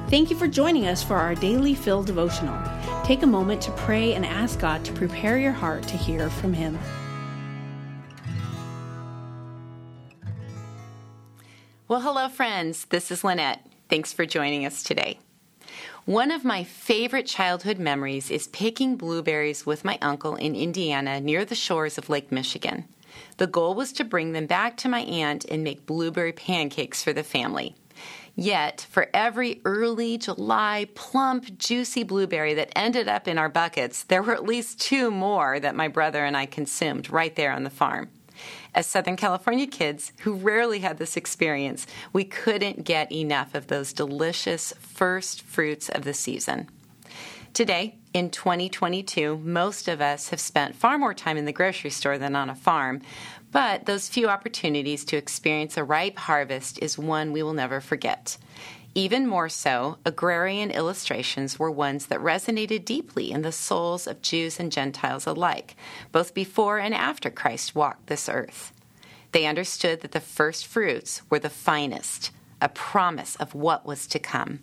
Thank you for joining us for our Daily Fill devotional. Take a moment to pray and ask God to prepare your heart to hear from Him. Well, hello, friends. This is Lynette. Thanks for joining us today. One of my favorite childhood memories is picking blueberries with my uncle in Indiana near the shores of Lake Michigan. The goal was to bring them back to my aunt and make blueberry pancakes for the family. Yet, for every early July plump, juicy blueberry that ended up in our buckets, there were at least 2 more that my brother and I consumed right there on the farm. As Southern California kids who rarely had this experience, we couldn't get enough of those delicious first fruits of the season. Today, in 2022, most of us have spent far more time in the grocery store than on a farm, but those few opportunities to experience a ripe harvest is one we will never forget. Even more so, agrarian illustrations were ones that resonated deeply in the souls of Jews and Gentiles alike, both before and after Christ walked this earth. They understood that the first fruits were the finest, a promise of what was to come.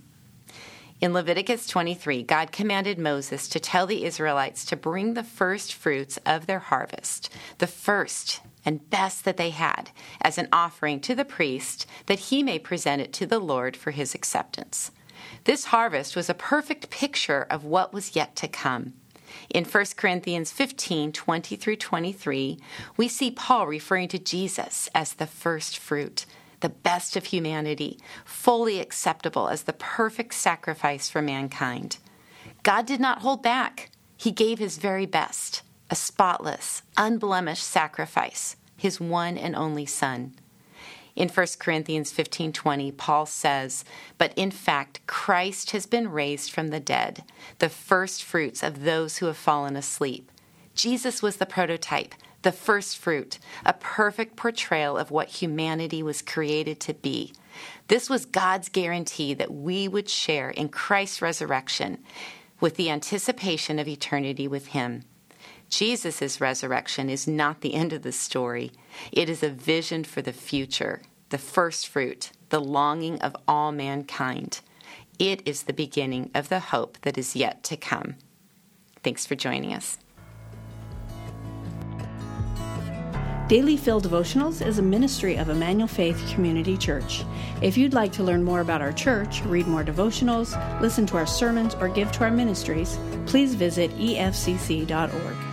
In Leviticus 23, God commanded Moses to tell the Israelites to bring the first fruits of their harvest, the first and best that they had, as an offering to the priest, that he may present it to the Lord for his acceptance. This harvest was a perfect picture of what was yet to come. In 1 Corinthians 15, 20 through 23, we see Paul referring to Jesus as the first fruit, the best of humanity, fully acceptable as the perfect sacrifice for mankind. God did not hold back. He gave his very best, a spotless, unblemished sacrifice, his one and only Son. In 1 Corinthians 15:20, Paul says, "But in fact, Christ has been raised from the dead, the first fruits of those who have fallen asleep." Jesus was the prototype, the first fruit, a perfect portrayal of what humanity was created to be. This was God's guarantee that we would share in Christ's resurrection with the anticipation of eternity with him. Jesus' resurrection is not the end of the story. It is a vision for the future, the first fruit, the longing of all mankind. It is the beginning of the hope that is yet to come. Thanks for joining us. Daily Fill Devotionals is a ministry of Emmanuel Faith Community Church. If you'd like to learn more about our church, read more devotionals, listen to our sermons, or give to our ministries, please visit efcc.org.